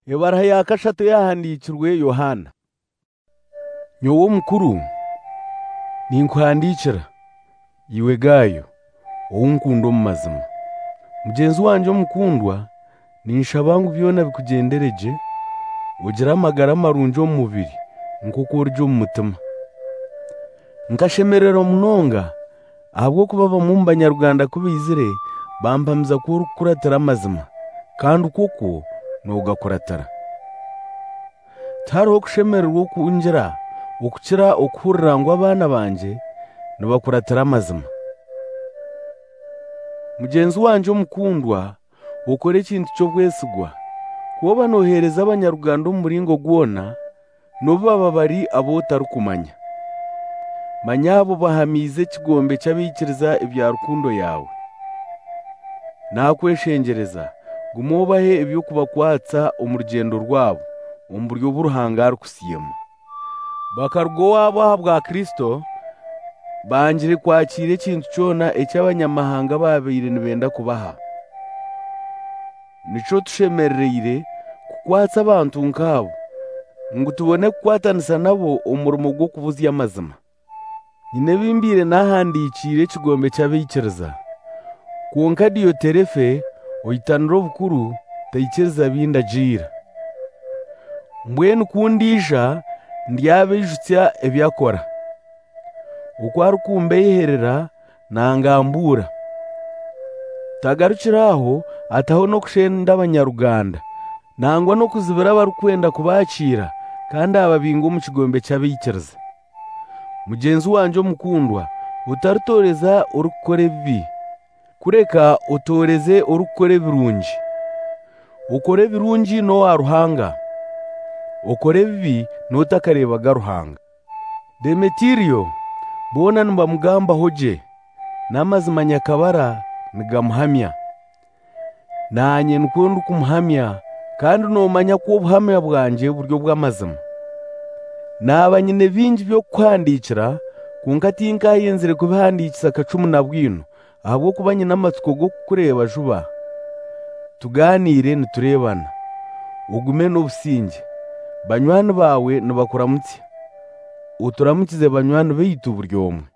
Ebaraha ya kashatu yahandikirwe Yohana. Nyowe mukuru ninkuhandikira iwe Gayo owunkunda omu mazima. Mugenzi wanje omukundwa ninshaba ngu byona bikugenderegye ogira amagara marungi omu mubiri nk'oku ori omu mutima. Nkashemererwa munonga ahabw'okuba bamwe mu Banyarwanda kubaizire bampamiza kuba orikukuratira amazima kandi koko noogakuratira. Tihariho kushemererwa okungira okukira okuhurira ngu abaana banje nibakuratira amazima. Mugenzi wanje omukundwa okore ekintu ky'obwesigwa kuba nooheereza Abanyarwanda omu muringo gwona nobu baba bari ab'otarikumanya. Manya abo bahamiize ekigombe ky'abaikiriza ebya rukundo yawe. Nakweshengereza guma obahe eby'okubakwatsa omu rugyendo rwabo omu buryo oburuhanga arikusiima. Bakaruga owaabo aha bwa Kristo bangire kwakiira ekintu kyona eki Abanyamahanga babaire nibenda kubaha. Nikyo tushemereire kukwatsa abantu nk'abo ngu tubone kukwatanisa nabo omu murimo gw'okubuzya amazima. Nyine bimbiire nahandikiire ekigombe ky'abaikiriza. Kwonka Dioterefe oitanira obukuru taikiriza bindagiira. Mbwenu kundiija ndyabeijukya ebyakora. Oku arikumbeeherera nangambuura. Tagarukira aho ataho n'okushenda Abanyarwanda nangwa n'okuzibira abarikwenda kubakiira kandi ababinga omu kigombe ky'abaikiriza. Mugenzi wanje omukundwa otarutooreza orikukora ebibi, kureka otooreze orikukora ebirungi. Okore ebirungi n'owa Ruhanga, okore ebibi n'otakareebaga Ruhanga. Demetiriyo boona nibamugambaho gye n'amazima nyakabara nigamuhamya. Nanye nikwo ndikumuhamya kandi noomanya ko obuhamya bwanje buri obw'amazima. Naaba nyine bingi by'okukuhandikira kwonka tinkayenzire kubihandikisa kacumu na bwino ahabw'okuba nyine amatsiko g'okukureeba juba. Tugaaniire nitureebana. Ogume n'obusinge. Banywani bawe nibakuramutsya. Oturamukize banywani baitu buri omwe.